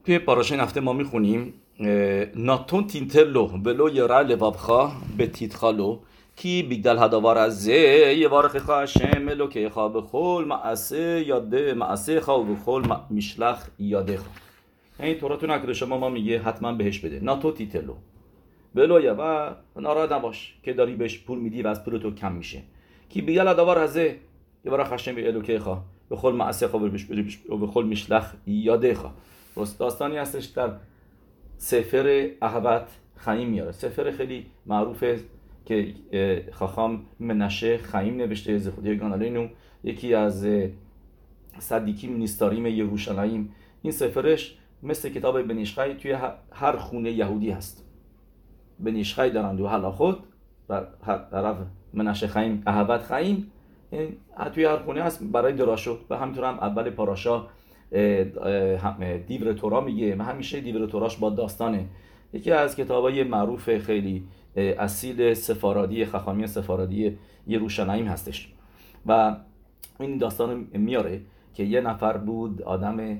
توی پاراشای هفته ما میخونیم ناتون تینتلو ولو یرا لبابخا به تیتخالو کی بیگدل هداوار از زه یه وارخ خواه شم لو که خواه بخول معسه یاده معسه خواه بخول میشلخ یاده خواه. این توراتون اکده شما ما میگه حتما بهش بده ناتو تیتلو ولو یه و ناراحت نباش که داری بهش پول میدی و از پول تو کم میشه کی بیگدل هداوار از زه یه وارخ شم لو که خواه بخول معسه خواه بخول میشلخ یاده خواه. داستانی هستش در سفر احوت خیم میاره، سفر خیلی معروفه که خاخام منشه خیم نوشته زخودیگان علینو، یکی از صدیکیم نیستاریم یروشلایم. این سفرش مثل کتاب بنیشخای توی هر خونه یهودی هست. بنیشخای دارن دو هلاخوت و طرف منشه خیم احوت خیم توی هر خونه هست برای دراشو و همینطور هم اول پاراشا دیور تورا میگه و همیشه دیور توراش با داستانه. یکی از کتابای معروف خیلی اصیل سفارادی خخامی سفارادی یروشلایم هستش و این داستان میاره که یه نفر بود آدم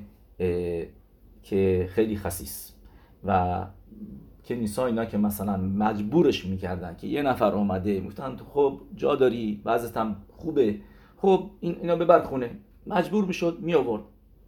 که خیلی خسیس و کنیسا اینا که مثلا مجبورش میکردن که یه نفر اومده میگفتن خب جا داری وضعت هم خوبه خب اینا ببر خونه، مجبور میشد می آورد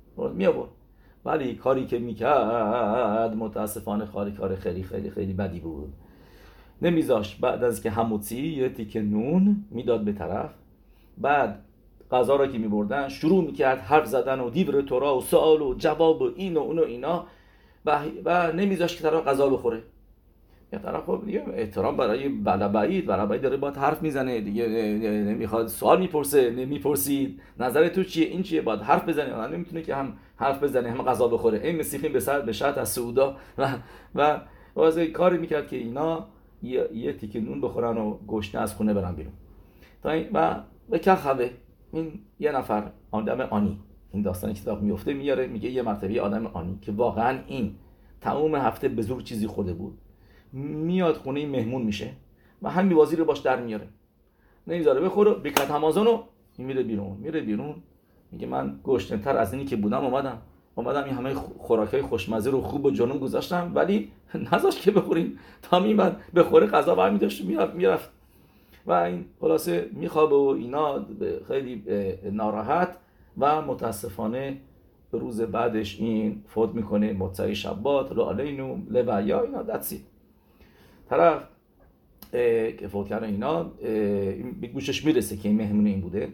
ولی کاری که میکرد متاسفانه کار خیلی خیلی خیلی بدی بود. نمیذاشت بعد از که هموتی یه تیکه نون میداد به طرف، بعد غذا را که میبردن شروع میکرد حرف زدن و دیور تورا و سوال و جواب و این و اون و اینا و نمیذاشت که طرف غذا بخوره. یه طرف خب دیگه احترام برای بلبعید داره باید حرف میزنه دیگه، نمیخواد سوال میپرسه نمیپرسید نظر تو چیه این چیه باید حرف بزنه، اون نمیتونه که هم حرف بزنه هم غذا بخوره. این مسیحی به شرط از سعودا و واسه کاری میکرد که اینا یه تیکه نون بخورن و گشنه از خونه برن بیرون. تا این و به که خواه این یه نفر آدم آنی، این داستانی که کتاب میفته میاره میگه یه مرتبه آدم آنی که واقعا این تمام هفته به زور چیزی خورده بود میاد خونه مهمون میشه و همین بازی رو باش در میاره، نمیذاره بخوره بکت همازونو میره بیرون میگه من گشنه تر از اینی که بودم اومدم این همه خوراکای خوشمزه رو خوب و جنون گذاشتم ولی نذاشت که بخوریم تا میمد بخوره غذا برمی داشت میرفت و این خلاصه میخوابه و اینا خیلی ناراحت و متاسفانه روز بعدش این فوت میکنه موعظه شبات لو علینو لبیا اینا دتسی. طرف که فوت کرده اینا به گوشش میرسه که این مهمون این بوده.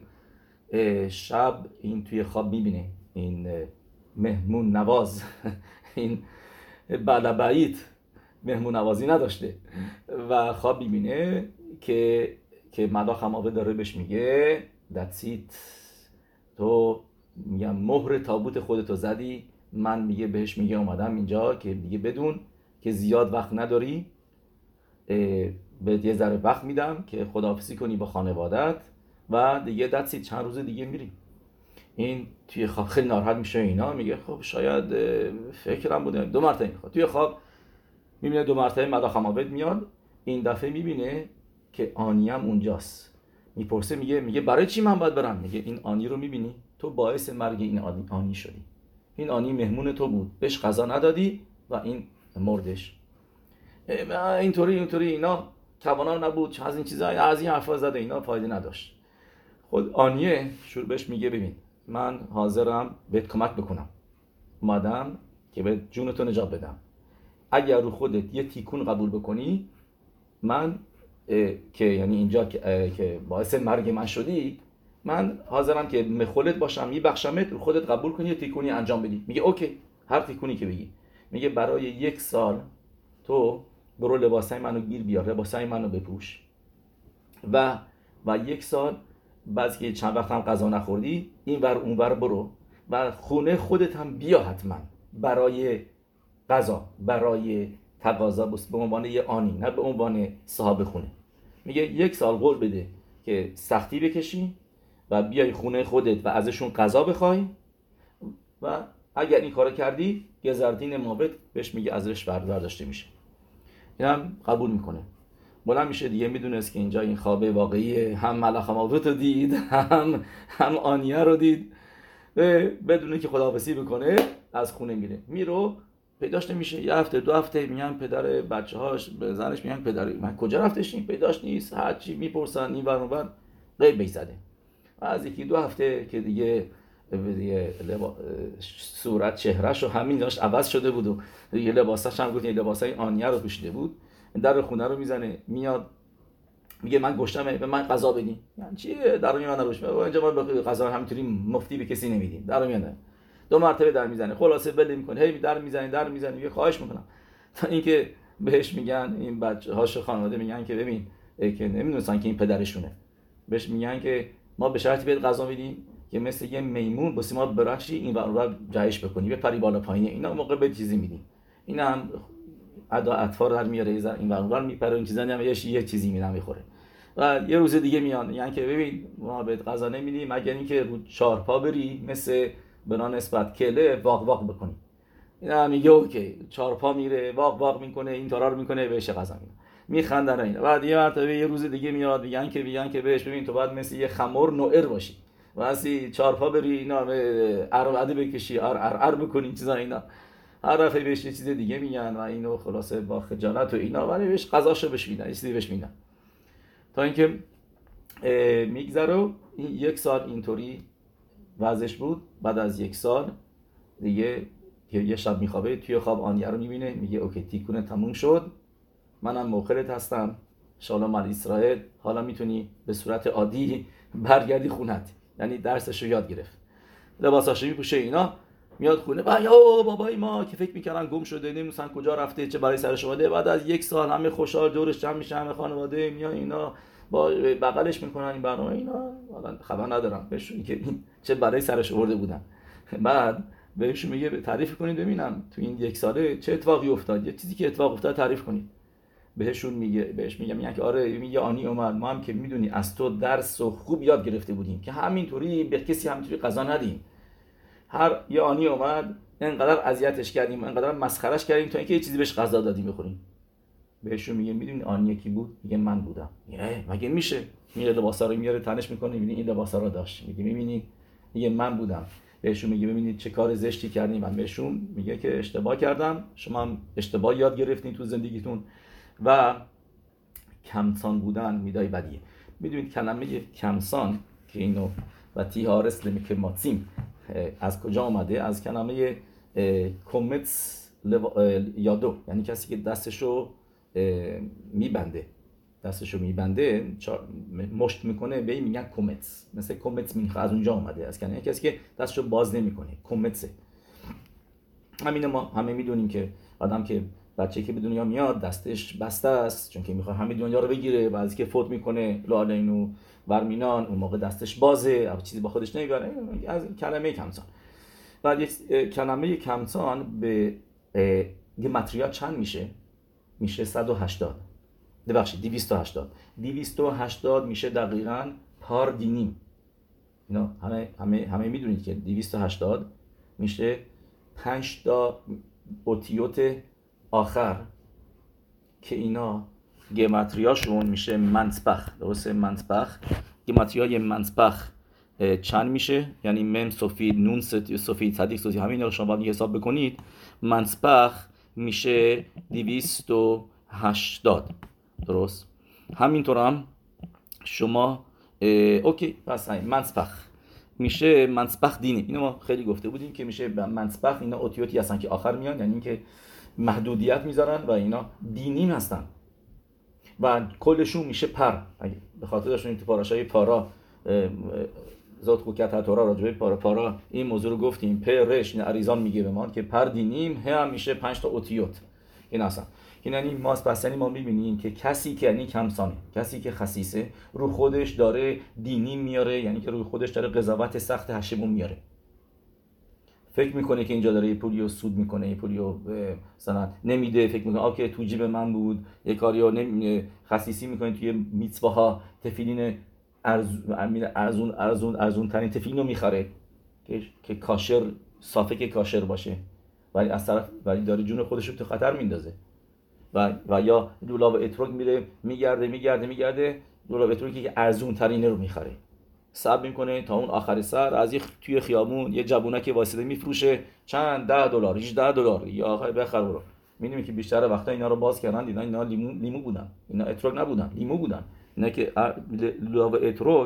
شب این توی خواب میبینه این مهمون نواز این بلبعید مهمون نوازی نداشته و خواب میبینه که ملاخ هماوه داره بهش میگه دتسیت تو میگم مهر تابوت خودتو زدی، من میگه بهش میگه اومدم اینجا که دیگه بدون که زیاد وقت نداری، بهت یه ذره وقت میدم که خداحافظی کنی با خانوادت و دیگه دتسیت چند روز دیگه میری. این توی خواب خیلی ناراحت میشه اینا میگه خب شاید فکرم بوده. دو مرتبه میخواد توی خواب میبینه دو مرتبه ملاخ هماوه میاد، این دفعه میبینه که آنیم اونجاست. میپرسه میگه برای چی من باید برم؟ میگه این آنی رو میبینی تو باعث مرگ این آنی شدی، این آنی مهمون تو بود بهش غذا ندادی و این مردش. اینطوری اینا توانا نبود از این چیزا از این حرفا زده اینا فایده نداشت. خود آنیه شروع بهش میگه ببین من حاضرم بهت کمک بکنم اومدم که به جونتو نجات بدم، اگر رو خودت یه تیکون قبول بکنی من که یعنی اینجا که باعث مرگ من شدی من حاضرم که مخولت باشم میبخشمت، رو خودت قبول کنی یه تیکونی انجام بدی. میگه اوکی هر تیکونی که بگی. میگه برای 1 سال تو برو لباسای منو گیر بیار، لباسای منو بپوش و 1 سال بعد که چند وقت هم غذا نخوردی این ور اون ور برو و خونه خودت هم بیا حتما برای غذا برای تقاضا به عنوان یه آنی نه به عنوان صاحب خونه. میگه 1 سال قول بده که سختی بکشی و بیای خونه خودت و ازشون غذا بخوای و اگر این کارو کردی گزاردین موت بهش میگه ازش برداشته میشه. اینم قبول میکنه. بلند میشه دیگه میدونست که اینجا این خواب واقعی هم ملاخ هماوه رو دید هم آنیه رو دید، بدونه که خداحافظی بکنه از خونه میره پیداش نمیشه. یه هفته 2 هفته میگن پدر بچه‌هاش به زنش میگن پدر من کجا رفتش این پیداش نیست، هر چی میپرسن این ور اون ور غیب بیزده. از 1-2 هفته که دیگه صورت چهرهش و همین داشت عوض شده بود و دیگه لباساش هم گفت لباسای آنیه رو پوشیده بود، در خونه رو میزنه میاد میگه من گشتمه به من غذا بدین. یعنی چیه در میاد روش اینجا ما به غذا همینطوری مفتی به کسی نمیدیم. در میاد 2 مرتبه در میزنه، خلاصه بله میکنه هی در میزنه میگه خواهش میکنم. تا اینکه بهش میگن این بچه‌هاش خانواده میگن که ببین که نمیدونستن که این پدرشونه، بهش میگن که ما به شرطی بهت غذا میدیم که مثل یه میمون واسه ما براشی این ور جهش بکنی بپری بالا پایین، اینا موقع به چیزی میدیم. اینا هم ادا اطفال در میاره این ور میپره این چیزا هم یه چیزی میدن میخوره. و یه روز دیگه میان یعنی که ببین ما بهت غذا نمیدیم مگر اینکه رو 4 پا بری مثل بنا نسبت کله واق واق بکنی. اینا میگه اوکی 4 پا میره واق واق میکنه این طورا رو میکنه بهش غذا میده میخندن اینا. بعد یه مرتبه یه روز دیگه میاد میگن که بهش ببین تو باید مثل یه خمر نوئر باشی واسه 4 پا بری اینا عربده بکشی ار بکنی چیزا اینا. هر دفعه بهش یه چیز دیگه میگن و اینو خلاصه با خجالت و اینا ولی بهش غذاشو بهش میدن یه چیزی بهش میدن. تا اینکه میگذره این 1 سال اینطوری وضعش بود. بعد از 1 سال دیگه یه شب میخوابه توی خواب آنیه رو میبینه میگه اوکی تیکونه تموم شد منم موخرت هستم شالوم علی اسرائیل حالا میتونی به صورت عادی برگردی خونت. یعنی درسشو یاد گرفت لباساشو میپوشه اینا میاد خونه یا بابای ما که فکر میکردن گم شده نمیدونن کجا رفته چه برای سرش اومده. بعد از 1 سال همه خوشحال دورش جمع میشن همه خانواده میان اینا با بغلش میکنن این برنامه اینا خبر ندارم بهشون که این چه برای سرش آورده بودن. بعد بهشون میگه تعریف کنید ببینم تو این 1 ساله چه اتفاقی افتاد یه چیزی که اتفاق افتاد تعریف کنید. بهش میگم که آره میگه آنی اومد ما هم که میدونی از تو درس و خوب یاد گرفته بودیم که همینطوری به کسی همینطوری غذا ندیم. هر یه آنی اومد انقدر اذیتش کردیم انقدر مسخرهش کردیم تا اینکه یه چیزی بهش غذا دادیم بخوریم. بهشون میگه میدونی آنی کی بود؟ میگه من بودم. مگه میشه؟ میره لباسا رو میاره تنش میکنه میبینی این لباسا رو داشت. میگه میبینی میگه من بودم. بهشون میگه ببینید چه کار زشتی کردیم. من بهشون میگه که اشتباه کردم شما هم اشتباه یاد گرفتین تو زندگیتون و کمسان بودن میدای بدیه. میدونید کلمه کمسان که اینو و تیهارس لمیکه ماتسیم از کجا آمده؟ از کلمه کومتس یادو، یعنی کسی که دستشو میبنده مشت میکنه به این میگن کومتس. مثل کومتس مینخ از اونجا اومده از کلمه کسی که دستشو باز نمیکنه کومتسه. همین ما همه میدونیم که آدم که بچه‌ای که به دنیا میاد دستش بسته است چون که میخواد همه دنیا رو بگیره. بعضی که فوت میکنه لالینو ورمینان اون موقع دستش بازه اما چیزی با خودش نمیبره. از کلمه کمسان. بعد یک کلمه کمسان به گماتریا چند میشه؟ میشه 180. ببخشید 280. 280 میشه دقیقاً پار دینیم. اینا همه میدونید که 280 میشه 5 تا اوتیوت آخر که اینا گماتریاشون میشه منسبخ. درسته؟ منسبخ گماتریای منسبخ چند میشه؟ یعنی مم سوفید نون سوفید صدیق سوفید همین رو شما باید حساب بکنید. منسبخ میشه 280. درست؟ همینطور هم شما اوکی پس منسبخ میشه منسبخ دینی. اینو ما خیلی گفته بودیم که میشه منسبخ اینا اوتیوتی هستن که آخر میان یعنی اینکه محدودیت میذارن و اینا دینی هستن و کلشون میشه پر. به خاطر داشتیم تو پاراشای پارا ذات خوکت تورا راجبه پارا این موضوع رو گفتیم. پرش اریزان میگه به ما که پر دینیم هم میشه 5 تا اوتیوت. این اصلا یعنی ما میبینیم که کسی که یعنی کمسانه کسی که خسیسه رو خودش داره دینی میاره یعنی که رو خودش داره قضاوت سخت هشمون میاره. فکر میکنه که اینجا داره یه پولیو سود میکنه یه پولیو مثلا نمیده. فکر میکنه آکه تو جیب من بود یه کاریو خسیسی میکنه توی میتواها تفیلین ارزون ترین تفیلین رو میخره که کاشر صافه که کاشر باشه ولی از طرف ولی داره جون خودش رو تو خطر میندازه. و یا دولاب اتروک میره میگرده دولاب اتروکی که ارزون ترینه رو میخره. صبر میکنه تا اون آخر سر از توی خیابون یه جوونک واسطه میفروشه چند $10 $18 یا آقای بخر برو. میدونی که بیشتر وقتا اینا رو باز کردن دیدن اینا لیمو بودن، اینا اتروگ نبودن، لیمو بودن. اینا که لو اتروگ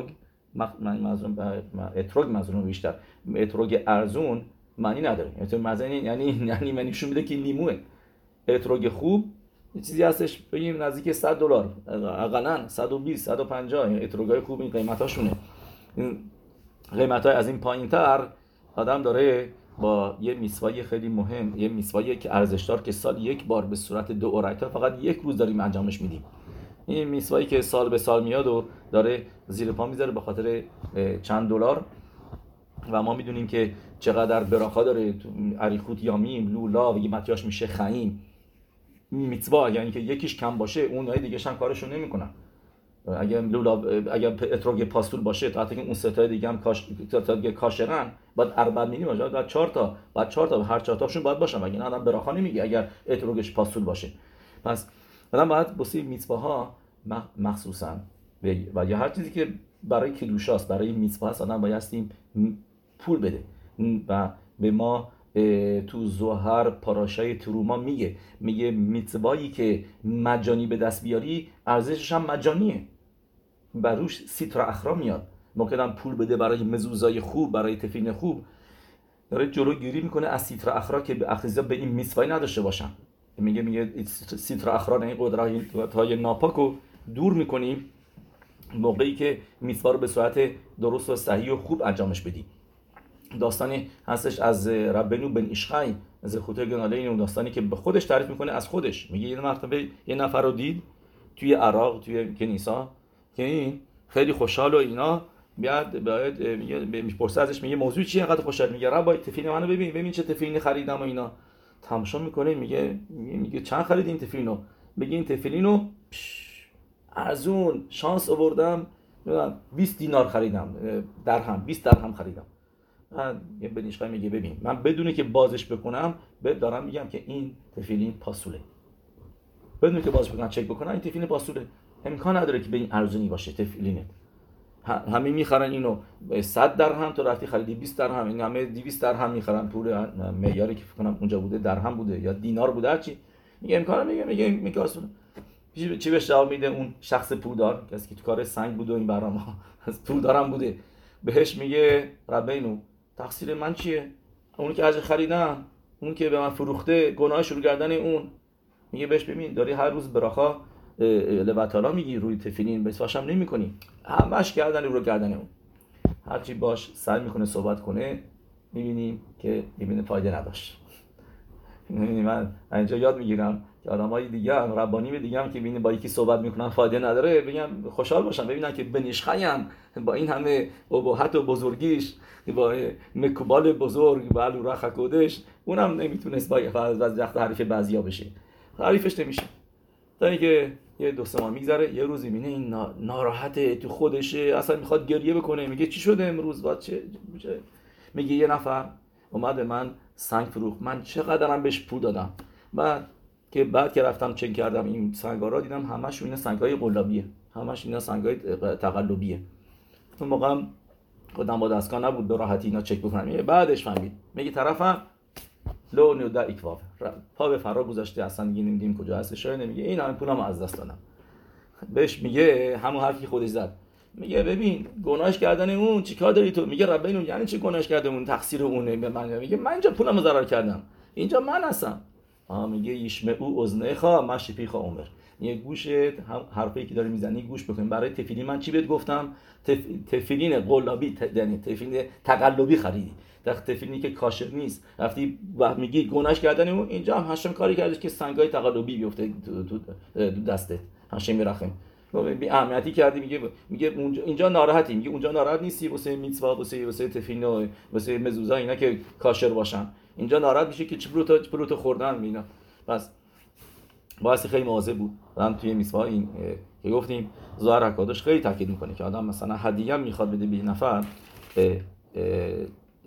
اتروگ مزنون بیشتر اتروگ ارزون معنی نداره. یعنی نشون میده که لیموه. اتروگ خوب یه چیزی هستش بگیم نزدیک $100 اقلا 120 150 اتروگای خوب این قیمتاشونه. این قیمتای از این پایینتر آدم داره با یه میسوای خیلی مهم، یه میسوایی که ارزشدار که سال یک بار به صورت دورایتا فقط یک روز داریم انجامش میدیم. این میسوایی که سال به سال میاد و داره زیر پا میذاره به خاطر چند دلار و ما میدونیم که چقدر براخا داره. اریخوت یامیم لولا و یه متیاش میشه خایم میتوا، یعنی که یکیش کم باشه اونای دیگه هم کارشو نمیکنن. اگه اتروگ پاستول باشه تا که اون ستای دیگه هم کاشرن باید اربع مینی باشه، بعد 4 تا هر 4 تاشون باید باشن، مگه آدم براخا نمیگه اگر اتروگش پاستول باشه. پس آدم باید واسه میتواها مخصوصا و یا هر چیزی که برای کدوشاست برای میتوا هست آدم بایستیم پول بده و به ما تو زوهر پاراشای تروما میگه میتوایی که مجانی به دست بیاری ارزشش هم مجانیه و روش سیترا اخرا میاد. ممکنم پول بده برای مزوزای خوب، برای تفین خوب، داره جلوگیری میکنه از سیترا اخرا که به اخیزا به این میتوایی نداشته باشن. میگه سیترا اخرا این قدرت‌های ناپاکو دور میکنیم موقعی که میتوا رو به صورت درست و صحیح و خوب انجامش بدی. داستانی هستش از ربنو بن ایشخای از خطه گناله، این داستانی که به خودش تعریف میکنه از خودش. میگه یه مرتبه یه نفر رو دید توی عراق توی کنیسا که این خیلی خوشحال و اینا میگه میپرسه ازش میگه موضوع چیه انقدر خوشحال؟ میگه ربای تفیل منو ببین چه تفیلی خریدم و اینا. تماشا میکنه میگه چند خریدی این تفیلینو؟ میگه این تفیلینو ارزون شانس آوردم 20 دینار خریدم، درهم 20 درهم خریدم. من یه بنیشقای میگه ببین من بدونه که بازش بکنم دارم میگم که این تفیلین پاسوله، بدونه که بازش بکنم چک بکنم این تفیلین پاسوله. امکان نداره که به این ارزونی باشه تفیلینه. همه میخرن اینو 100 درهم، تو رفتی خریدی 20 درهم، این همه 200 درهم میخرن. پول معیاری که فکر کنم اونجا بوده درهم بوده یا دینار بوده هرچی. میگه امکان میگه اصلا چی بهش جواب میده اون شخص پولدار کسی که تو کار سنگ بوده و این برنامه از پولدارم بوده، بهش میگه ربینو تقصیر من چیه؟ اون که از خریدم، اون که به من فروخته گناه شروع کردن اون. میگه بهش ببین داری هر روز براخا لبتالا میگی روی تفیلین بسواش هم نمی کنی، همش کردن رو کردن اون. هرچی باش سعی میکنه صحبت کنه میبینیم که فایده نداشت. من اینجا یاد میگیرم که آدمای دیگه هم ربانی دیگه هم که ببینن با یکی صحبت میکنن فایده نداره بگم خوشحال باشن ببینن که بنیشخایم با این همه ابهت و بزرگیش با مکوبال بزرگ و علو رخ کودش اونم نمیتونست با وقت حریف بعضیا بشه، حریفش نمیشه. تا اینکه یه 2-3 ماه میگذره یه روزی میبینه این ناراحته تو خودشه، اصلا میخواد گریه بکنه. میگه چی شده امروز؟ میگه یه نفر اومد من سنگ فروخت، من چقدرم بهش پول دادم. بعد که رفتم چک کردم این سنگارا دیدم همش اینا سنگای قلابیه، همش اینا سنگای تقلبیه. اون موقع خودم با دستگاه نبود به راحتی اینا چک بکنم. میگه بعدش فهمید، میگه طرفم لو نودا ایکواف پا به فرار گذاشته، اصلا دیگه نمیدونیم کجا هستش. نمیگه این همه پولمو از دست دادم. بهش میگه همون حرفی خودش زد، میگه ببین گناهش کردن اون چیکار داری تو؟ میگه ربینون یعنی چی گناهش کردن اون؟ تقصیر اونه به من. میگه من اینجا پولمو ضرر کردم، اینجا من هستم. میگه یشمعو اذنیخا مشفیخا عمر، میگه گوشت حرفی که داری میزنی گوش بکن. برای تفیلین من چی بهت گفتم؟ تفیلین قلابی، یعنی تفیلین تقلبی خریدی، تفیلینی که کاشر نیست رفتی میگی گناهش کردن اون. اینجا هم هشم کاری کردش که سنگای تقلبی بیفته تو دستت، هشم میرخم بی اهمیتی کردی. میگه اینجا ناراحتی، میگه اونجا ناراحت نیستی واسه میتوا، واسه تفیلین، واسه مزوزا اینا که کاشر باشن. اینجا ناراحت میشه که چه پروتو خوردن اینا. پس باعث خیلی مواظب بود. هم توی میتوا این که گفتیم ظاهر حکادش خیلی تاکید میکنه که آدم مثلا هدیه میخواد بده به نفر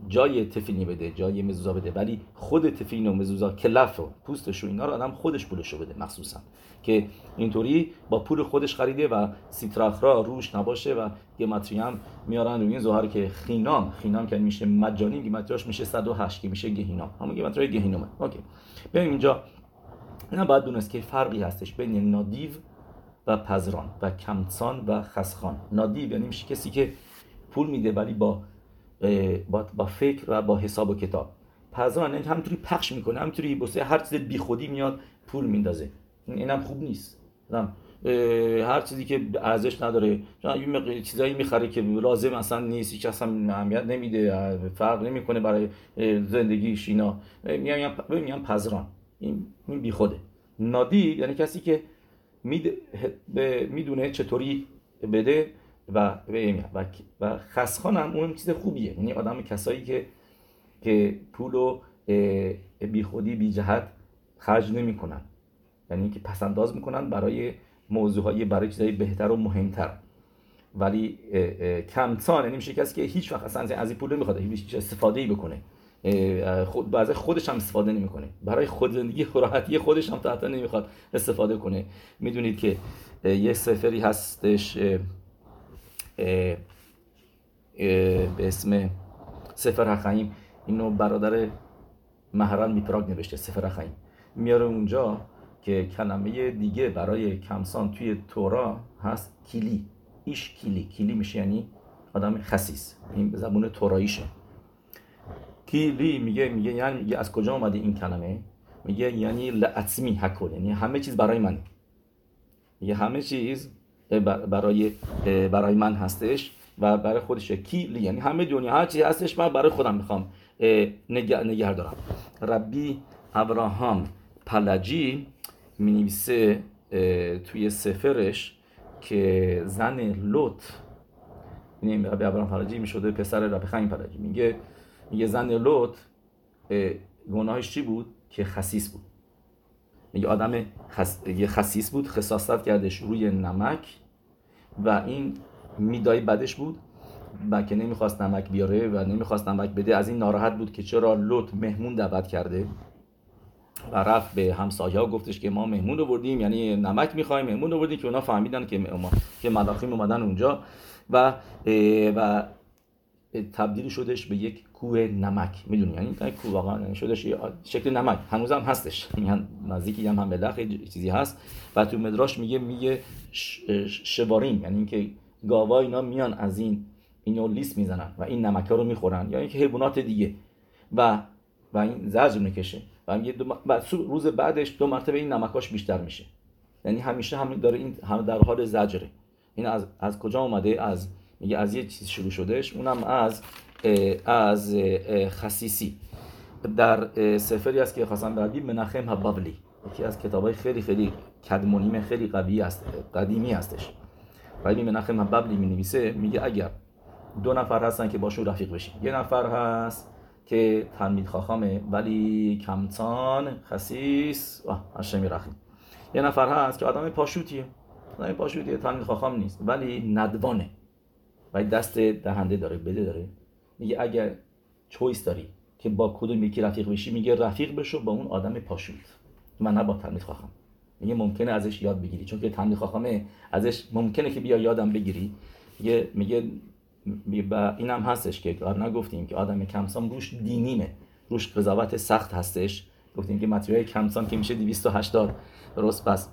جای تفیلین بده، جای مزوزا بده، ولی خود تفیلین و مزوزا کلف و پوستش و اینا رو آدم خودش پولشو بده مخصوصا، که اینطوری با پول خودش خریده و سیتراخرا روش نباشه و گماتری هم میارن روی این ظاهر که خینام که میشه مجانی، گماتریاش میشه 108 که میشه گهینام، همون گماتری گهینامه. اوکی، ببین اینجا اینا باید دونست که فرقی هستش بین نادیو و پزران و کمتسان و خسخان. نادیو یعنی میشه کسی که پول میده ولی با فکر و با حساب و کتاب. پزران یعنی همینطوری پخش میکنه، همینطوری واسه هر چیز بیخودی میاد پول میندازه. اینم خوب نیست. هر چیزی که ارزش نداره، چیزایی میخره که لازم اصلا نیست، هیچ اصلا اهمیت نمیده، فرق نمیکنه برای زندگیش، اینا میگن پزران. این بیخوده. نادی یعنی کسی که میدونه چطوری بده و خسخان هم اون چیز خوبیه، یعنی آدم کسایی که پولو بی خودی بی جهت خرج نمیکنن، یعنی که پسنداز میکنن برای موضوعهای، برای چیزای بهتر و مهمتر. ولی کمتان یعنی میشه کسی که هیچ وقت اصلا از این پول نمیخواد هیچ استفاده‌ای بکنه، بعضی خودش هم استفاده نمیکنه، برای خود زندگی راحتی خودش هم حتی نمیخواد استفاده کنه. میدونید که یه سفری هستش به اسم سفر حخیم، اینو برادر مهران میپراگ نوشته. سفر حخیم میاره اونجا که کلمه دیگه برای کمسان توی تورا هست کیلی. ایش کیلی میشه یعنی آدم خسیس، این زبون توراییشه. کیلی میگه یعنی از کجا اومده این کلمه؟ میگه یعنی لعصمی حکل، یعنی همه چیز برای من، میگه همه چیز برای من هستش و برای خودشه. کیلی یعنی همه دنیا، هر چیزی هستش من برای خودم میخوام نگه دارم. ربی ابراهام پلجی مینویسه توی سفرش که زن لوط، یعنی ربی ابراهام پلجی میشده پسر ربی خیم پلجی، میگه زن لوط گناهش چی بود؟ که خسیس بود. میگه آدم خسیس بود، خساست کردش روی نمک و این میدای بدش بود و که نمیخواست نمک بیاره و نمیخواست نمک بده. از این ناراحت بود که چرا لوط مهمون دعوت کرده و رفت به همسایه‌ها گفتش که ما مهمون آوردیم، یعنی نمک میخوایم، مهمون آوردیم، که اونا فهمیدن که ملاخیم اومدن اونجا و تبدیل شدش به یک کوه نمک. میدونی یعنی کوه واقعا شدش شکل نمک، هنوزم هستش، میگن نزدیکی هم ملخ چیزی هست. و تو مدراش میگه شواریم، یعنی اینکه گاوا اینا میان از اینو لیست میزنن و این نمک‌ها رو میخورن، یا اینکه حیوانات دیگه و این زجر میکشه و میگه روز بعدش 2 مرتبه این نمکاش بیشتر میشه، یعنی همیشه هم داره این هم در حال زجره. این از کجا اومده؟ میگه از یه چیز شروع شدهش، اونم از خسیسی. در سفری است که خواستم بردیم مناخم هبابلی، یکی از کتابای خیلی خیلی کدمونیم خیلی قدیمی هستش. ولی مناخم هبابلی مینویسه، میگه اگر 2 نفر هستن که باشون رفیق بشین، یه نفر هست که تلمید خاخامه ولی کمتان خسیس هاشمی رخیم، یه نفر هست که آدم پاشوتیه تلمید خاخام نیست ولی ندوانه و دست دهنده داره، بده داره. میگه اگر چویس داری که با کدوم یکی رفیق بشی، میگه رفیق بشو با اون آدم پاشوت، من نه با تلمید خاخام. میگه ممکنه ازش یاد بگیری، چون که تلمید خاخامه ازش ممکنه که بیا یادم بگیری. میگه اینم هستش که نگفتیم که آدم کمسان روش دینیمه، روش قضاوت سخت هستش. گفتیم که متریای کمسان که میشه 280 درست. پس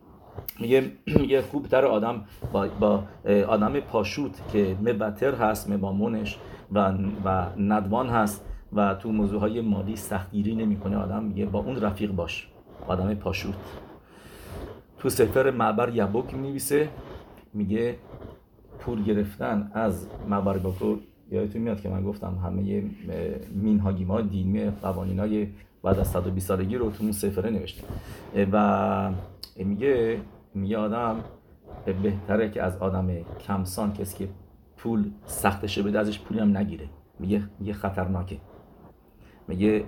میگه خوبتر آدم با آدم پاشوت که مبتر هست، مبامونش و ندوان هست و تو موضوعهای مالی سختگیری نمیکنه آدم، میگه با اون رفیق باش، آدم پاشوت. تو سفر معبر یبوک می‌نویسه، میگه پول گرفتن از معبر باکو، یادتون میاد که من گفتم همه مینهاگیما دینی قوانینای بعد از 120 سالگی رو تو اون سفره نوشته و میگه آدم بهتره که از آدم کمسان، کسی که پول سختشه بده، ازش پولی هم نگیره. میگه خطرناکه، میگه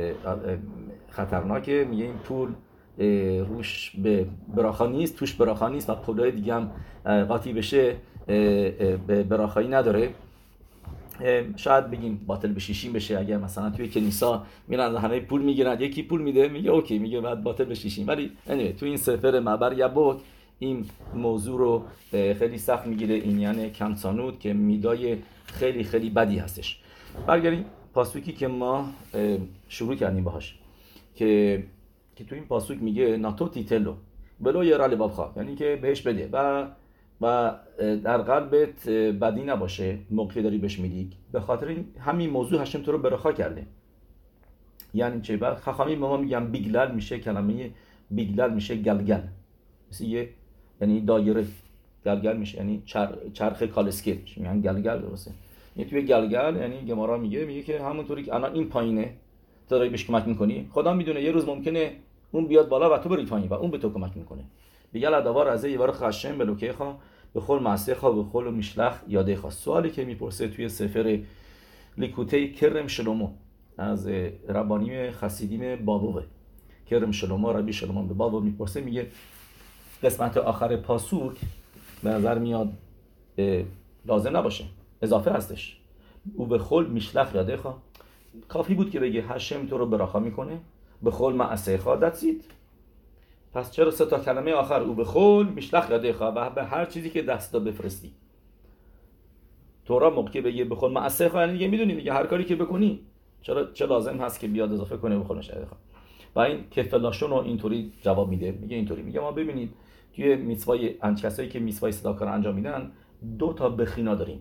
این پول روش به براخا نیست، توش براخا نیست و پولای دیگه هم قاطی بشه به براخایی نداره شاید بگیم باطل به شیشین بشه اگر مثلا توی کنیسا میرن همه پول میگیرن، یکی پول میده میگه اوکی، میگه بعد باطل به شیشین. ولی توی این سفر معبر یبوک این موضوع رو خیلی سخت میگیره، این یعنی کمسانود که میدای خیلی خیلی بدی هستش. برگردیم پاسوکی که ما شروع کردیم باهاش که تو این پاسوک میگه ناتو تیتلو بلو یرا لبابخا، یعنی که بهش بده و در قلبت بدی نباشه موقعی داری بهش میدی. به خاطر همین موضوع هشم تو رو برخا کرده. یعنی چه؟ بعد خاخامی ما میگن بیگلل میشه، کلمه بیگلل میشه گلگل، مثل یه یعنی دایره، گلگل میشه یعنی چرخ کالسکه میگن گلگل، درسته؟ یعنی توی گلگل یعنی گمارا میگه که همونطوری که الان این پایینه تو داری بهش کمک میکنی، خدا میدونه یه روز ممکنه اون بیاد بالا و تو بری پایین و اون به تو کمک میکنه. بیگل ادوار از یوار خشم بلوکیخا به خول معصیخا به خول میشلخ یادیخا. سوالی که میپرسه توی سفر لیکوته کرم شلومو از ربانیم خسیدیم بابوه، کرم شلومو ربی شلومو به بابو میپرسه، میگه قسمت آخر پاسوک به نظر میاد لازم نباشه، اضافه هستش. او به خول میشلخ یادیخا، کافی بود که بگه هشم تو رو براخا میکنه به خول معصیخا، دتسید. پس چرا سه تا کلمه آخر او به خول میشلخ یادیخا و به هر چیزی که دستا بفرستی؟ تورا موقعی بگه به خول معصیخا یعنی دیگه میدونی دیگه هر کاری که بکنی چه لازم هست که بیاد اضافه کنه به خول یادیخا. و این کفلاشون رو اینطوری جواب میده، میگه اینطوری، میگه ما ببینید توی میسوای کسایی که میسوای صداکار انجام میدن دو تا بخینا داریم،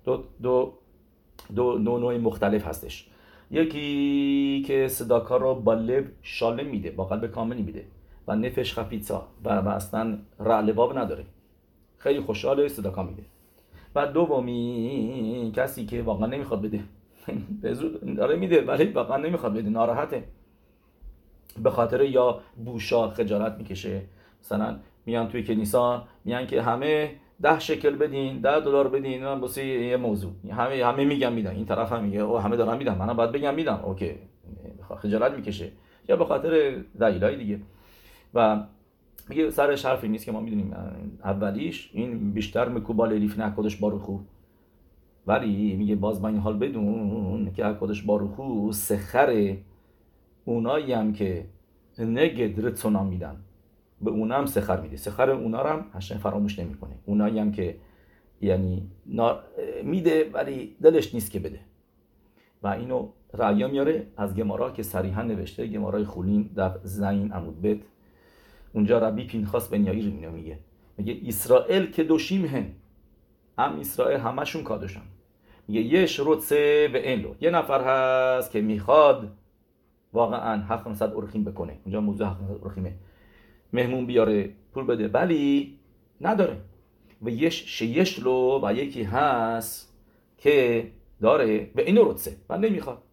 دو نوع مختلف هستش. یکی که صداکار رو با لب شاله میده، با قلب کاملی میده و نفش خفیفا و اصلا رعلباب نداره، خیلی خوشحاله صداکار میده. و دومی کسی که واقعا نمیخواد بده داره میده ولی واقعا نمیخواد بده، ناراحته، به خاطر یا بوشا خجالت میکشه. مثلا میان توی کنیسا میان که همه 10 شکل بدین، $10 بدین، من واسه یه موضوع همه میگم میدن، این طرف هم میگه او همه دارن میدن منم باید بگم میدم، اوکی، خجالت میکشه یا به خاطر دلایل دیگه. و میگه سرش حرفی نیست که ما میدونیم اولیش این بیشتر مکوبال لیف نه خودش باروخو، ولی میگه باز با این حال بدون که خودش باروخو سخره اونایی هم که نگد رتسونا میدن به اونا هم سخر میده، سخر اونا رو هم هشم فراموش نمیکنه. اونایی هم که یعنی میده ولی دلش نیست که بده. و اینو رعیا میاره از گمارا که صریحا نوشته، گمارای خولین در زین عمود بت، اونجا ربی پینخاس بن یائیر میگه اسرائیل که دوشیم هم اسرائیل همشون کادوشن. میگه یه شروطه و اینلو، یه نفر هست که میخواد واقعا 700 اورخیم بکنه، اونجا موضوع 700 اورخیمه، مهمون بیاره پول بده، ولی نداره. و یش لو و یکی هست که داره به اینو روتسه و نمیخواد.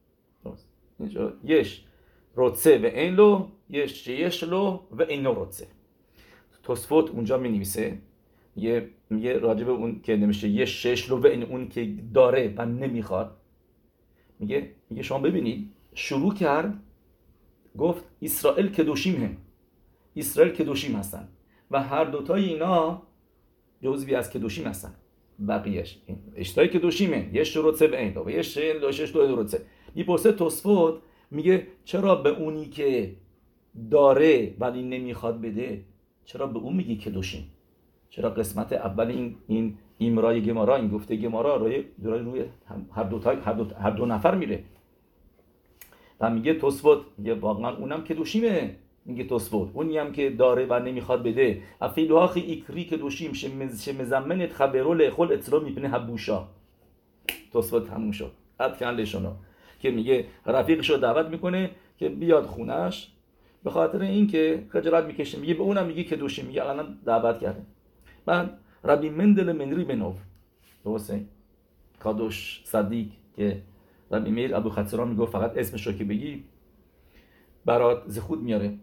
یش روتسه و این لو، یش لو و اینو روتسه. توسفوت اونجا می نویسه میگه راجب اون که نمیشه یش شش لو و این اون که داره و نمیخواد، میگه شما ببینید شروع کرد گفت اسرائیل کدوشیم هم، اسرائیل کدوشیم هستن و هر دوتای اینا جزوی از کدوشیم هستن. بقیهش اشتای کدوشیمه، یه شروطه به این و یه شش دو شروطه. میپرسه توسفوت میگه چرا به اونی که داره ولی نمیخواد بده چرا به اون میگی کدوشیم؟ چرا قسمت اول این ایمرای گمارا، این گفته گمارا روی هر دو نفر میره؟ و میگه توسفوت میگه واقعا اونم کدوشیمه. میگه توسفوت اونی هم که داره و نمیخواد بده افیلوهاخی ایکری کدوشیم شمزمنت خبرو لخول اطلا میبینه هبوشا. توسفوت همون شد اد کنلشونو که میگه رفیقشو دعوت میکنه که بیاد خونش به خاطر این که خجالت میکشه، میگه به اونم میگه کدوشیم، میگه الان دعوت کرده. بعد ربی مندل منری بنوف درسته کادوش صدیق که ربی میر ابو خطران میگه فقط اسمش رو که بگی برات زخود میاره.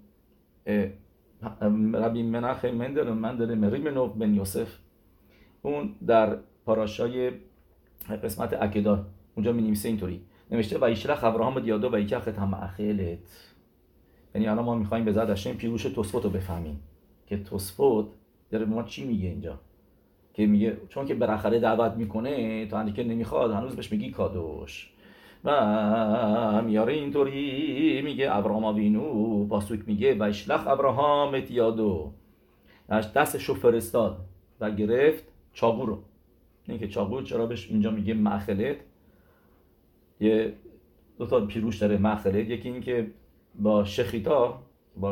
ربی مناخ مندل منری بنوف بن یوسف اون در پاراشای قسمت عقیده اونجا می‌نویسه اینطوری نوشته و ایشلخ ابراهام دیادو و یکی ختم اخیلت. یعنی الان ما می‌خوایم به زاد هاشم پیروش توسفوت رو بفهمیم که توسفوت داره به ما چی میگه اینجا، که میگه چون که بالاخره دعوت میکنه تا که نمیخواد هنوز بهش میگی کادوش. و میاره اینطوری میگه ابراهام آوینو پاسوک میگه و اشلخ ابراهام ات یادو، دستشو فرستاد و گرفت چاقو رو. این که چاقو چرا بهش اینجا میگه مأخلت، یه دو تا پیروش داره مأخلت. یکی این که با شخیتا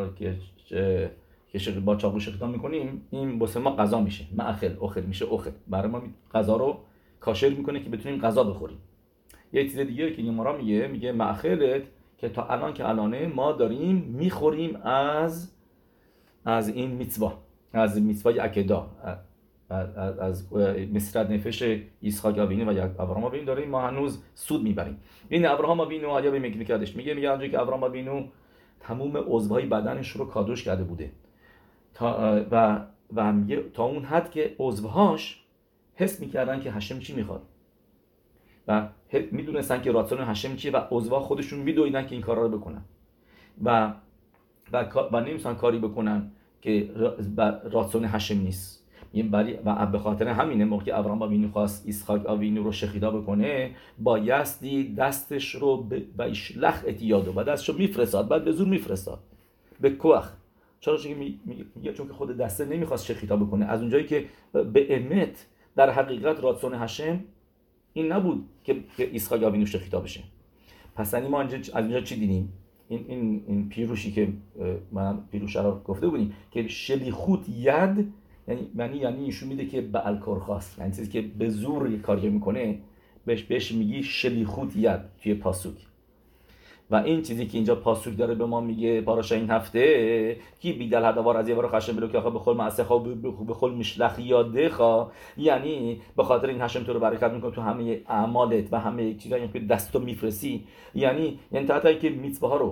با چاقو شخیتا میکنیم این واسه ما غذا میشه، مأخل اخل میشه، اخل برای ما غذا رو کاشر میکنه که بتونیم غذا بخوریم. یه چیز دیگه که نیمارا میگه مأخلت که تا الان که الانه ما داریم میخوریم از این میtzva، از میtzvah عقیده، از مسرت نفش اسحاق آوینو و ابراهام آوینو داریم ما هنوز سود میبریم. این ابراهام آوینو آیا به میگه میگه اونجایی که ابراهام آوینو تمام عضوهای بدنش رو کادوش کرده بوده و میگه تا اون حد که عضوهاش حس میکردن که هشم چی میخواد و میدونستن که راتون هشم چیه و عضوها خودشون میدویدن که این کارا رو بکنن و نمیتونن کاری بکنن که راتون هشم نیست. و به خاطر همینه موقع ابراهام آوینو خواست اسحاق آوینو رو شخیدا بکنه بایستی دستش رو به اشلخ اتیادو و دستش رو میفرستاد، بعد به زور میفرستاد به کوخ. چرا؟ چون که خود دسته نمیخواست شخیدا بکنه. از اونجایی که به امت در حقیقت راتون هشم این نبود که اسحاق آوینو شخیدا بشه. پس ما از اینجا چی دیدیم؟ این پیروشی که من پیروش رو گفته بودیم که شلیخوت ید یعنی ایشون میده که به الکرخاست، یعنی چیزی که به زور یک کاری میکنه بهش میگی شلیخوت ید توی پاسوک. و این چیزی که اینجا پاسوک داره به ما میگه پاراشا این هفته کی بیدل هدوار از یه بار خشم بلو که به خول معسخا به خول مشلخ یاده خوا، یعنی به خاطر این هشم تو رو برکت میکنه تو همه اعمالت و همه چیزایی که دستو میفرسی، یعنی تا که میtzvah ها رو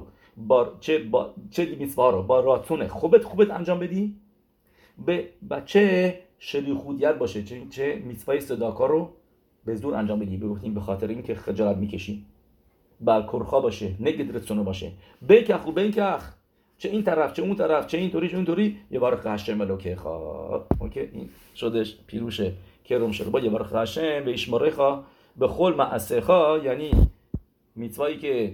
چه میtzvah ها رو با راتونه خوبت انجام بدی، به بچه شلیخوتیت باشه، چه میtzvah صداکا رو به زور انجام بدی، بگفتیم به خاطر اینکه خجالت میکشی، بالکرخا باشه، نگد رسونه باشه، بکخ چه این طرف چه اون طرف، چه اینطوری یه بار هشم الوکیخا. اوکی، این شدش پیروشه کرم شد با یه بار هشم به اشمارخا به خول معسخا، یعنی میtzvahی که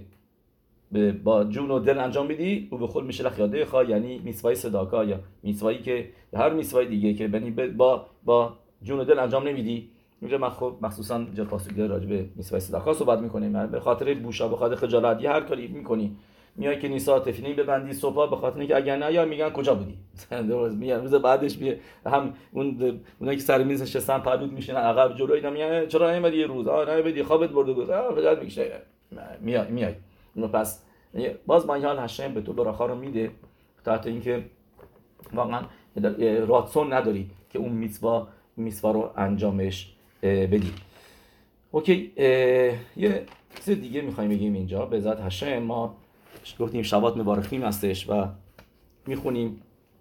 با جون و دل انجام بدی و به خود میشه لخیاده خواه، یعنی میtzvah صداکا یا میtzvahی که هر میtzvah دیگه که با جون و دل انجام نمیدی. اینجا من خب مخصوصا اینجا پاسوک داره راجع به میtzvah صداکا صحبت میکنیم. به خاطر بوشا، به خاطر خجالت، یه هر کاری میکنی میای که نیسا تفینی ببندی صبح به خاطر اینکه اگر نه یا میگن کجا بودی درست میگن روز بعدش هم اونایی که سر میز نشستن پلوت میشن عقب جلو اینا میگن چرا نمیدی یه روز نمیدی خوابت برده بود خجالت میکشه میای. پس باز با این حال هشم به تو براخا رو میده تحت اینکه واقعا راتسون نداری که اون میtzvah رو انجامش بدی. اوکی، یه چیز دیگه میخوایم بگیم اینجا به ذات هشم. ما گفتیم شبات مبارکیم هستش و میخونیم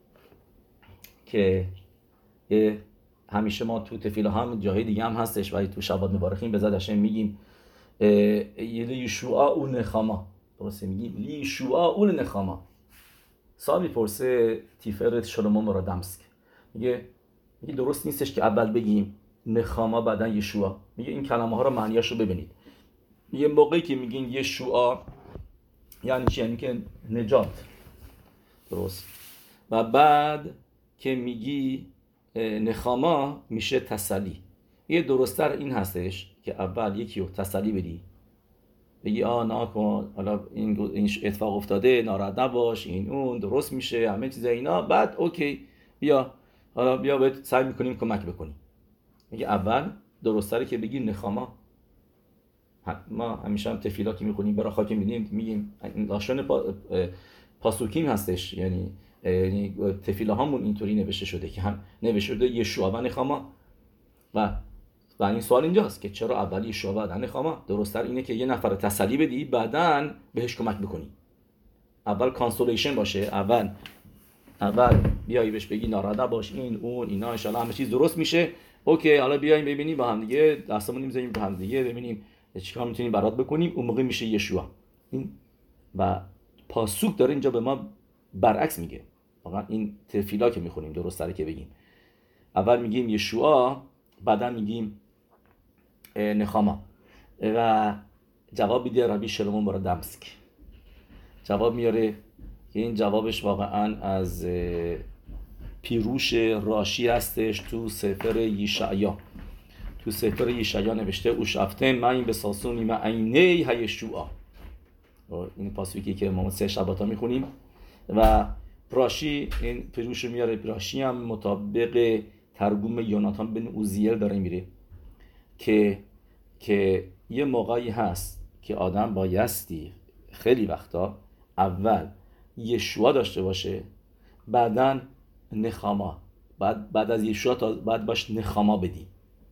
که همیشه ما تو تفیلا هم جاهای دیگه هم هستش و تو شبات مبارکیم به ذات هشم میگیم لیشوعا اول نخاما. درسته میگیم لیشوعا اول نخاما. سال میپرسه تیفرت شلومو مرادمسک، میگه درست نیستش که اول بگیم نخاما بعدن یشوعا. میگه این کلمه ها رو معنیاشو ببینید. یه موقعی که میگین یشوعا یعنی چی؟ یعنی که نجات، درست، و بعد که میگی نخاما میشه تسلی. یه درست‌تر این هستش که اول یکی رو تسلی بدی، بگی نکن، حالا این اتفاق افتاده، ناراحت نباش، این اون درست میشه، همه چیز اینا، بعد اوکی بیا بهت سعی میکنیم کمک بکنیم. میگه اول درست‌تره که بگی نخاما. ما همیشه هم تفیلا که میخونیم براخا که میگیم لاشون پاسوکیم هستش، یعنی تفیلا همون اینطوری نوشته شده که هم نوشته شده یشوع و نخاما و این سوال اینجاست که چرا اول یشوع و نخاما؟ درست‌تر اینه که یه نفر تسلی بدی بعداً بهش کمک بکنی. اول کانسولیشن باشه، اول بیایی بهش بگی ناراحت باش، این اون اینا ان شاء الله همه چیز درست میشه. اوکی، حالا بیایم ببینیم با هم دیگه دستمون میذاریم به هم دیگه ببینیم چیکار میتونیم برات بکنیم. اون موقع میشه یشوع. این و پاسوک داره اینجا به ما برعکس میگه. واقعا این تفیلا که میخونیم درست تره که بگیم اول میگیم یشوع بعدا میگیم نخاما. و جواب میده ربی شلمون برادمسک. جواب میاره که این جوابش واقعا از پیروش راشی هستش تو سفر یشعیا. تو سفر یشعیا نوشته اوشفته من به ساسونی من عینه هیشوعا. این پاسوکی که ما 3 شباتا میخونیم و راشی این پیروش میاره. راشی هم مطابق ترجمه یوناتان بن اوزیل داره میره که یه موقعی هست که آدم بایستی خیلی وقتا اول یشوع داشته باشه، بعداً نخاما، بعد از یشوع تا بعد باش نخاما بدی.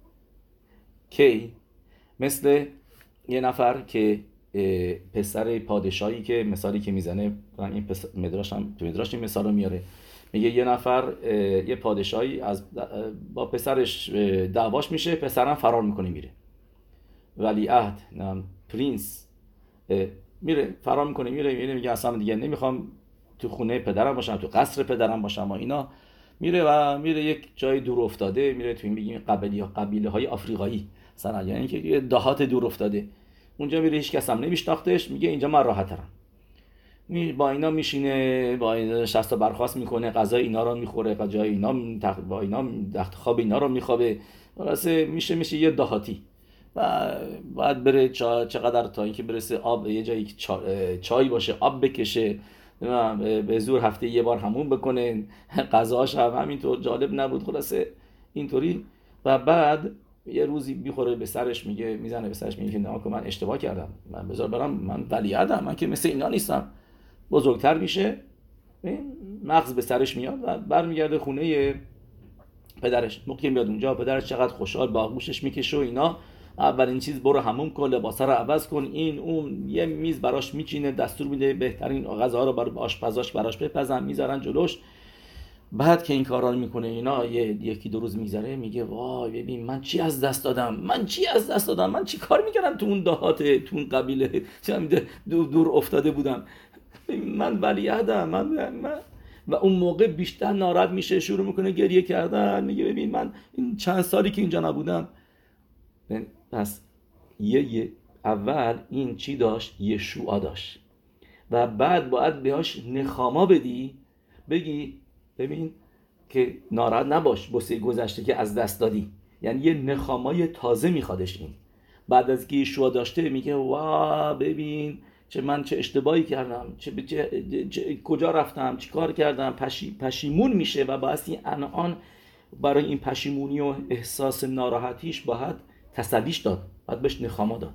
کی؟ مثل یه نفر که پسر پادشاهی که مثالی که میزنه، این مدراش این مثال رو میاره، میگه یه نفر یه پادشاهی با پسرش دعواش میشه، پسرم فرار میکنه میره، ولیعهد پرینس میره فرار میکنه میره میگه اصلا دیگه نمیخوام تو خونه پدرم باشم، تو قصر پدرم باشم و اینا. میره یک جای دور افتاده، میره تو این بگیم قبیله های آفریقایی مثلا، یعنی که یه دهات دور افتاده، اونجا میره هیچ کس هم نمیشناختش، میگه اینجا من راحت‌ترم. با اینا میشینه، با اینا شستا برخاست میکنه، غذای اینا رو میخوره، غذای اینا با اینا تخت خواب اینا رو میخوابه، واسه میشه یه دهاتی. و بعد بره چقدر تا اینکه برسه آب یه جایی چای باشه آب بکشه، به زور هفته یه بار همون بکنه، غذاش هم همینطور جالب نبود، خلاصه اینطوری. و بعد یه روزی میخوره به سرش، میزنه به سرش میگه نه من اشتباه کردم، من بذار برم، من ولیعهدم، من که مثل اینا نیستم. بزرگتر میشه، مغز به سرش میاد و برمیگرده خونه پدرش. موقعی میاد اونجا پدرش چقدر خوشحال با آغوشش میکشه و اینا، اولین چیز برو حموم کن، لباسا رو عوض کن، این اون، یه میز براش میچینه، دستور میده بهترین غذاها رو برای آشپزاش براش بپزن، میذارن جلوش. بعد که این کارا رو میکنه اینا، یکی دو روز میگذره، میگه وای ببین من چی از دست دادم، من چی کار میکردم تو اون دهات، تو اون قبیله دور افتاده بودم، من ولیعهدم، من و اون موقع بیشتر ناراحت میشه، شروع میکنه گریه کردن، میگه ببین من این چند سالی که اینجا نبودم. پس اول این چی داشت؟ یشوع داشت و بعد باید بهش نخاما بدی، بگی ببین که ناراحت نباش بسه گذشته که از دست دادی، یعنی یه نخامای تازه میخوادش. این بعد از که یشوع داشته میگه وا ببین من چه اشتباهی کردم، کجا رفتم، چی کار کردم، پشیمون میشه و باعث الان برای این پشیمونی و احساس ناراحتیش باید تسلیش داد، باید بهش نخاما داد.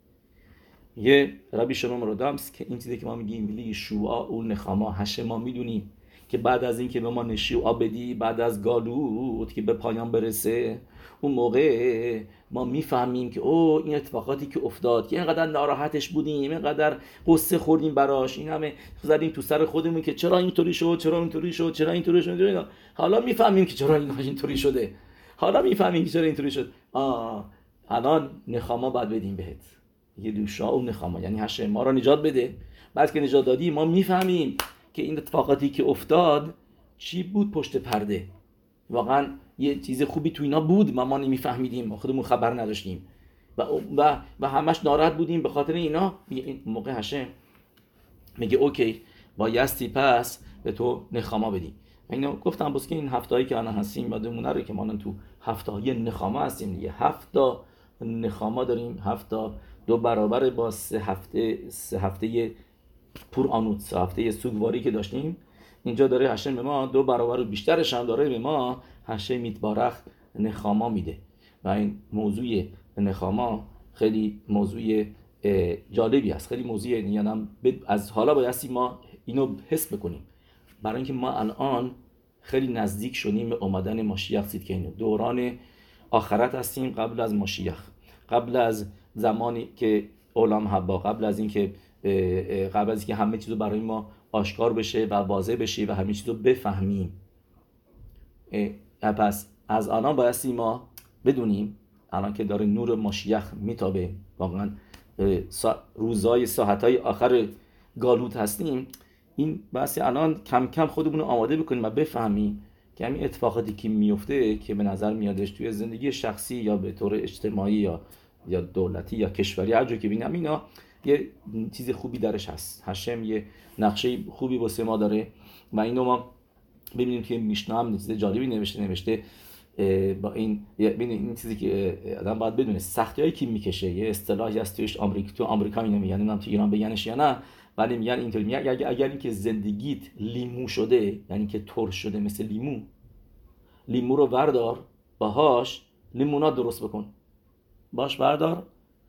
یه ربی شلوم رودامس که این چیزی که ما میگیم ولی یشوع اون نخاما هشه، ما میدونیم که بعد از این که به ما نشیوع بدی، بعد از گالوت که به پایان برسه، اون موقع ما میفهمیم که این اتفاقاتی که افتاد، که اینقدر ناراحتش بودیم، اینقدر قصه خوردیم براش، این همه زدیم تو سر خودمون که چرا اینطوری شد، حالا میفهمیم که چرا اینطوری شده، الان نخاما باید بدیم بهت. یه دوشا و نخاما یعنی هشه ما را نجات بده. بعد که نجات دادی ما میفهمیم که این اتفاقاتی که افتاد چی بود پشت پرده، واقعا یه چیز خوبی تو اینا بود، ما نمیفهمیدیم، ما خودمون خبر نداشتیم و همش ناراحت بودیم به خاطر اینا. این موقع هشه میگه اوکی بایستی پس به تو نخاما بدیم. اینو گفتم بس که این هفتهایی که الان هستیم یادمون نره که ما الان تو هفته‌های نخاما هستیم دیگه. 7 نخاما داریم، 7 دو برابر با 3 هفته پور آنوت، 3 هفته سوگواری که داشتیم. اینجا داره هشم به ما 2 برابر و بیشترش هم داره به ما هشم میتبارخ نخاما میده. و این موضوع نخاما خیلی موضوع جالبی است، خیلی موضوع، یعنی از حالا بایستی ما اینو حس بکنیم، برای اینکه ما الان خیلی نزدیک شدیم به اومدن ماشیخ صدقینو، دوران آخرت هستیم، قبل از ماشیخ، قبل از زمانی که اولام حبا، قبل از اینکه همه چیزو برای ما آشکار بشه و واضح بشه و همه چیزو بفهمیم. پس از الان بایستی ما بدونیم، الان که داره نور ماشیخ میتابه، واقعا روزای ساعتهای آخر گالوت هستیم، این بایستی الان کم کم خودمون رو آماده بکنیم و بفهمیم که همین اتفاقاتی که میفته که به نظر میادش توی زندگی شخصی یا به طور اجتماعی یا دولتی یا کشوری هر جا که ببینم اینا یه چیز خوبی درش هست. هشم یه نقشه خوبی واسه ما داره و اینو ما ببینیم که میشنا هم چیز جالبی نوشته با این چیزی که آدم باید بدونه سختیایی که میکشه. یه اصطلاحی هست تو آمریکا اینو میگن، نمیدونم تو ایران بگنش یا نه، ولی میگن اینطوری، میگن اگر اینکه زندگیت لیمو شده، یعنی که ترش شده مثل لیمو رو بردار باهاش لیموناد درست بکن، باش بردار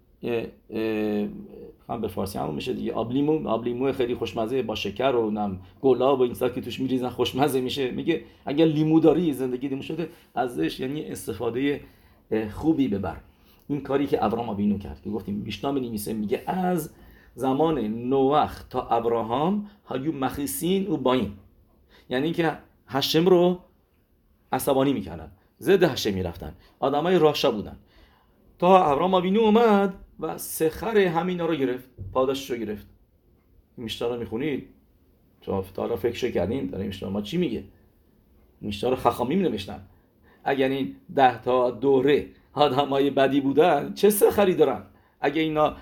هم به فارسی همون میشه دیگه، آب لیمو خیلی خوشمزه با شکر و گلاب و این چیزا که توش میریزن خوشمزه میشه. میگه اگر لیمو داری زندگی لیمو شده ازش، یعنی استفاده خوبی ببر. این کاری که ابراهام آوینو کرد که گفتیم میشنا می‌نویسه، میگه از زمان نوح تا ابراهام هایو مخیسین و باین، یعنی اینکه هشم رو عصبانی میکردن، ضد هشم میرفتن، آدمای راشا بودن تا ابراهام آوینو اومد و سخر همینا رو گرفت، پاداشش رو گرفت. میشنا رو میخونید تا حالا فکر کردین داره میشنا ما چی میگه؟ میشنا رو خخامیم نوشتن. اگر این 10 تا دوره آدمای بدی بودن چه سخری دارن؟ اگه اینا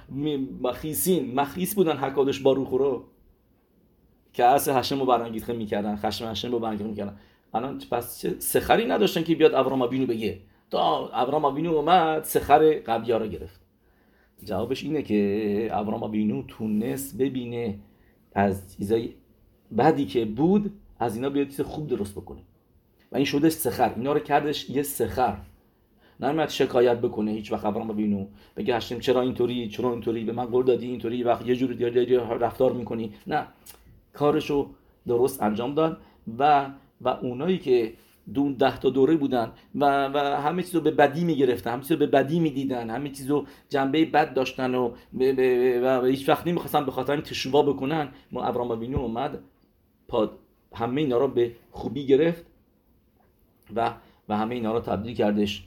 مخیس بودن حکادش با روح رو که اصل هشم رو برانگیخته میکردن، خشم هشم رو برانگیخته میکردن، الان پس چه سخری نداشتن که بیاد ابراهام آوینو بگه تا ابراهام آوینو اومد سخر قبلی‌ها رو گرفت؟ جوابش اینه که ابراهام آوینو تونست ببینه از چیزای بدی که بود از اینا بیاد چیز خوب درست بکنه و این شدش سخر، اینا رو کردش یه سخر. نمیاد شکایت بکنه هیچ وقت ابراهام آوینو بگه هشم چرا اینطوری به من قول دادی، اینطوری وقت یه جوری دیگه رفتار میکنی. نه، کارشو درست انجام داد و اونایی که دون 10 تا دوره بودن و همه چیزو به بدی میگرفتن، همه چیزو به بدی میدیدن، همه چیزو جنبه بد داشتن و هیچ وقت نمیخواستن به خاطر این تشوا بکنن، ما ابراهام آوینو اومد همه اینا رو به خوبی گرفت و همه اینا رو تبدیل کردش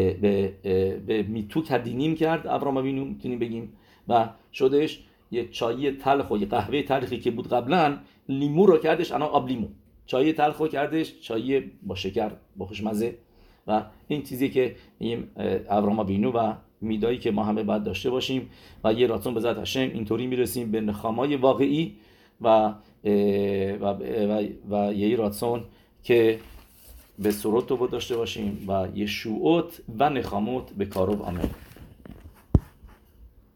به میتو کدینیم کرد ابراهام آوینو میتونیم بگیم، و شدش یه چای تلخ و یه قهوه تلخی که بود قبلا لیمو رو کردش الان آب لیمو، چای تلخ رو کردش چای با شکر با خوشمزه. و این چیزی که ابراهام آوینو و میدایی که ما همه باید داشته باشیم و یه راتون به ذات هشم اینطوری میرسیم به نخامای واقعی و یه راتون که به سرود رو داشته باشیم و یشوعات و نخاموت به کارو آمین.